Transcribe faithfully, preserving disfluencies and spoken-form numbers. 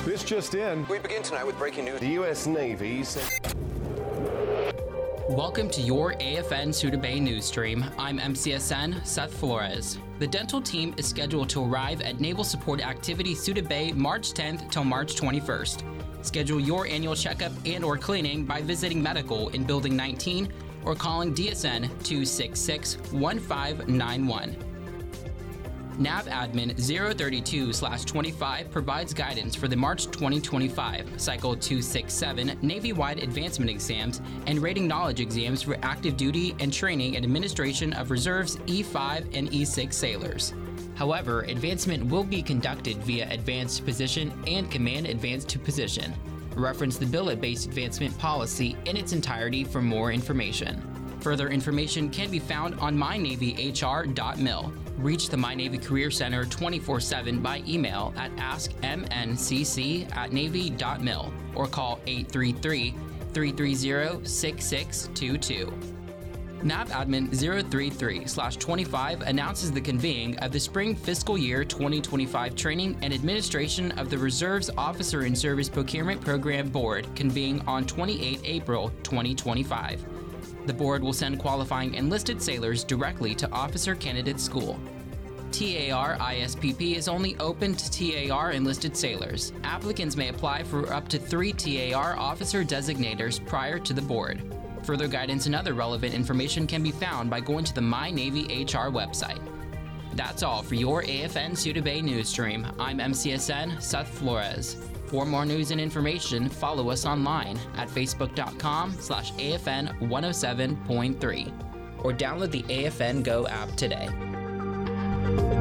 This just in. We begin tonight with breaking news. The U S Navy said... Welcome to your A F N Suda Bay news stream. I'm M C S N Seth Flores. The dental team is scheduled to arrive at Naval Support Activity Suda Bay March tenth till March twenty-first. Schedule your annual checkup and or cleaning by visiting medical in Building nineteen or calling D S N two six six, one five nine one. NAVADMIN zero thirty-two slash twenty-five provides guidance for the March twenty twenty-five Cycle two sixty-seven Navy-wide advancement exams and rating knowledge exams for active duty and training and administration of reserves E five and E six sailors. However, advancement will be conducted via advanced position and command advanced to position. Reference the billet-based advancement policy in its entirety for more information. Further information can be found on my navy h r dot mil. Reach the My Navy Career Center twenty-four seven by email at ask m n c c at navy dot mil or call eight three three, three three zero, six six two two. NAVADMIN zero thirty-three slash twenty-five announces the convening of the Spring Fiscal Year twenty twenty-five Training and Administration of the Reserves Officer in Service Procurement Program Board convening on the twenty-eighth of April twenty twenty-five. The board will send qualifying enlisted sailors directly to Officer Candidate School. T A R I S P P is only open to T A R enlisted sailors. Applicants may apply for up to three T A R officer designators prior to the board. Further guidance and other relevant information can be found by going to the My Navy H R website. That's all for your A F N Suda Bay news stream. I'm M C S N Seth Flores. For more news and information, follow us online at facebook.com slash AFN 107.3 or download the A F N Go app today.